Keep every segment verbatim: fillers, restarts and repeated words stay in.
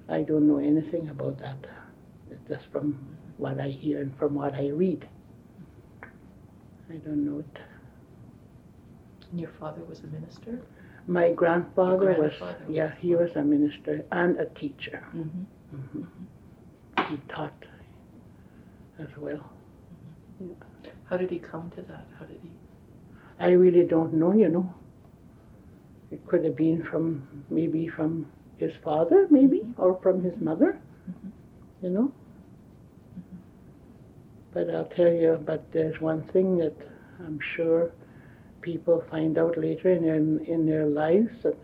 I don't know anything about that. It's just from what I hear and from what I read. I don't know it. And your father was a minister? My grandfather Your was, grandfather yeah, was- he was a minister and a teacher. Mm-hmm. Mm-hmm. He taught as well. Mm-hmm. Yeah. How did he come to that? How did he? I really don't know, you know. It could have been from, maybe from his father, maybe, mm-hmm. or from his mother, mm-hmm. you know. Mm-hmm. But I'll tell you, but there's one thing that I'm sure people find out later in their, in their lives, that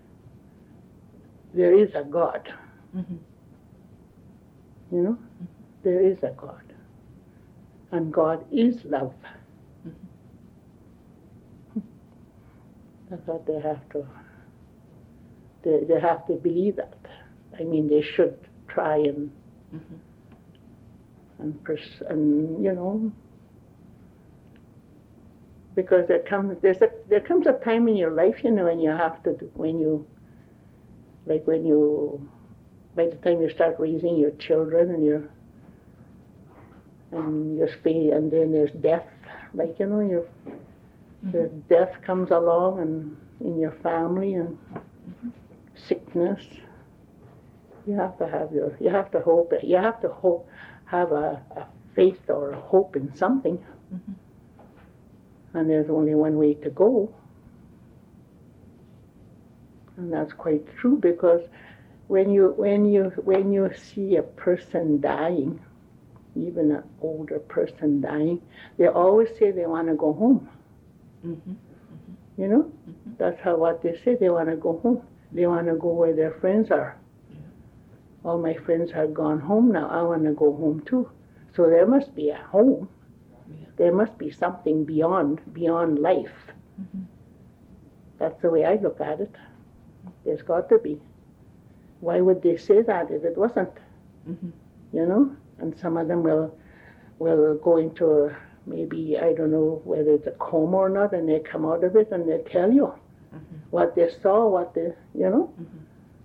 there is a God. Mm-hmm. You know, mm-hmm. there is a God. And God is love. Mm-hmm. That's what they have to, they, they have to believe that. I mean, they should try and, mm-hmm. and, pers- and, you know, because there comes there's a there comes a time in your life, you know, when you have to do, when you like when you by the time you start raising your children and your and your space, and then there's death, like you know, your mm-hmm. the death comes along and in your family and mm-hmm. sickness. You have to have your you have to hope you have to hope have a, a faith or a hope in something. Mm-hmm. And there's only one way to go. And that's quite true, because when you when you when you see a person dying, even an older person dying, they always say they want to go home. Mm-hmm. Mm-hmm. You know, mm-hmm. that's how what they say. They want to go home. They want to go where their friends are. Yeah. All my friends have gone home now. I want to go home too. So there must be a home. There must be something beyond beyond life. Mm-hmm. That's the way I look at it. There's got to be. Why would they say that if it wasn't? Mm-hmm. You know? And some of them will will go into a, maybe, I don't know whether it's a coma or not, and they come out of it and they tell you mm-hmm. what they saw, what they, you know? Mm-hmm.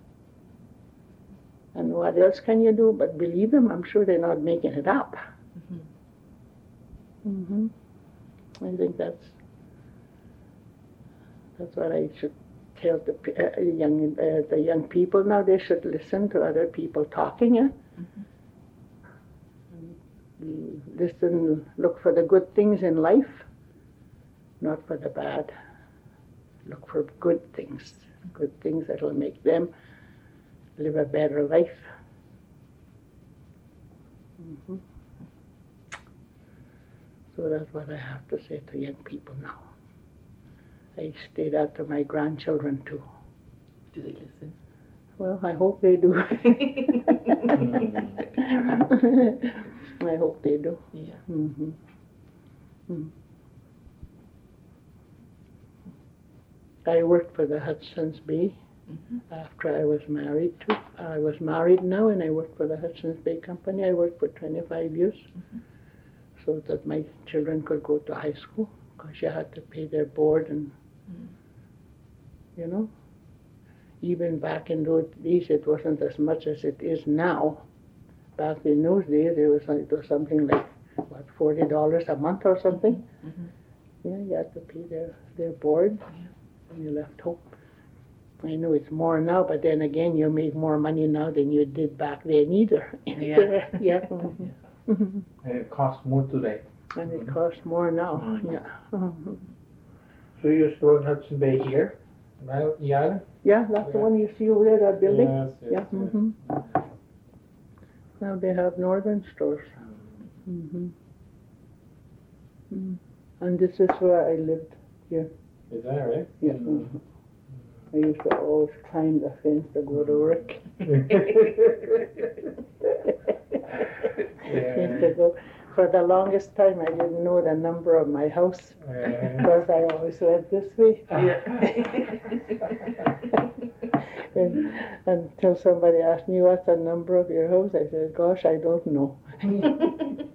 And what else can you do but believe them? I'm sure they're not making it up. Mm-hmm. Mm-hmm. I think that's that's what I should tell the uh, young uh, the young people now. They should listen to other people talking. Eh? Mm-hmm. Listen, look for the good things in life, not for the bad. Look for good things, good things that will make them live a better life. Mm-hmm. So that's what I have to say to young people now. I say that to my grandchildren too. Do they listen? Well, I hope they do. I hope they do. Yeah. Mm-hmm. Mm. I worked for the Hudson's Bay mm-hmm. after I was married too. I was married now, and I worked for the Hudson's Bay Company. I worked for twenty-five years. Mm-hmm. So that my children could go to high school, because you had to pay their board and, mm. you know, even back in those days it wasn't as much as it is now. Back in those days it was, it was something like, what, forty dollars a month or something? Mm-hmm. Yeah, you had to pay their, their board yeah. when you left home. I know it's more now, but then again you make more money now than you did back then either. Yeah. yeah. Mm-hmm. Mm-hmm. And it costs more today. And it costs more now, mm-hmm. yeah. Mm-hmm. So you're storing Hudson Bay here, right? Yeah. Yeah, that's yeah. the one you see over there, that building. Yes, yes, yeah. Yes. Mm-hmm. Now they have northern stores. Mm-hmm. Mm. And this is where I lived here. Is that right? Yeah. Mm-hmm. I used to always climb the fence to go to work. Yeah. For the longest time, I didn't know the number of my house yeah. because I always went this way. Yeah. and, until somebody asked me, what's the number of your house? I said, gosh, I don't know.